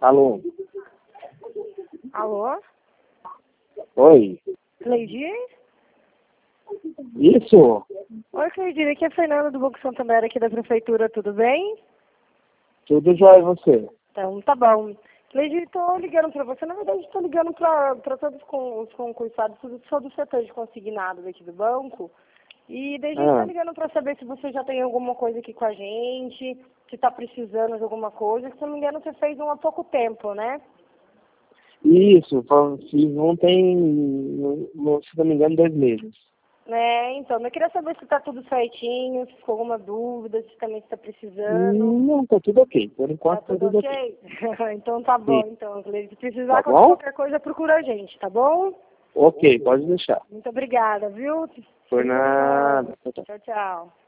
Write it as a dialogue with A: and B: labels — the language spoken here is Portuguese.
A: Alô?
B: Alô?
A: Oi?
B: Cleide?
A: Isso?
B: Oi, Cleide, aqui é a Fernanda do Banco Santander, aqui da Prefeitura, tudo bem?
A: Tudo jóia e você?
B: Então, tá bom. Cleide, estou ligando para você, na verdade estou ligando para todos os concursados, todo o setor de consignados aqui do banco, e daí a gente está ligando para saber se você já tem alguma coisa aqui com a gente, se está precisando de alguma coisa, que se não me engano você fez há pouco tempo, né?
A: Isso, fiz ontem, se não me engano, 2 meses.
B: Então, eu queria saber se está tudo certinho, se ficou alguma dúvida, se também está precisando.
A: Não, tá tudo ok. Por
B: Tá
A: enquanto tá
B: tudo
A: tudo ok.
B: ok? Então tá bom,
A: Sim.
B: então. Se
A: Tá
B: precisar de
A: bom?
B: qualquer coisa, procura a gente, tá bom?
A: Ok, pode deixar.
B: Muito obrigada, viu?
A: Por
B: Tudo de bom.
A: nada.
B: Tchau, tchau.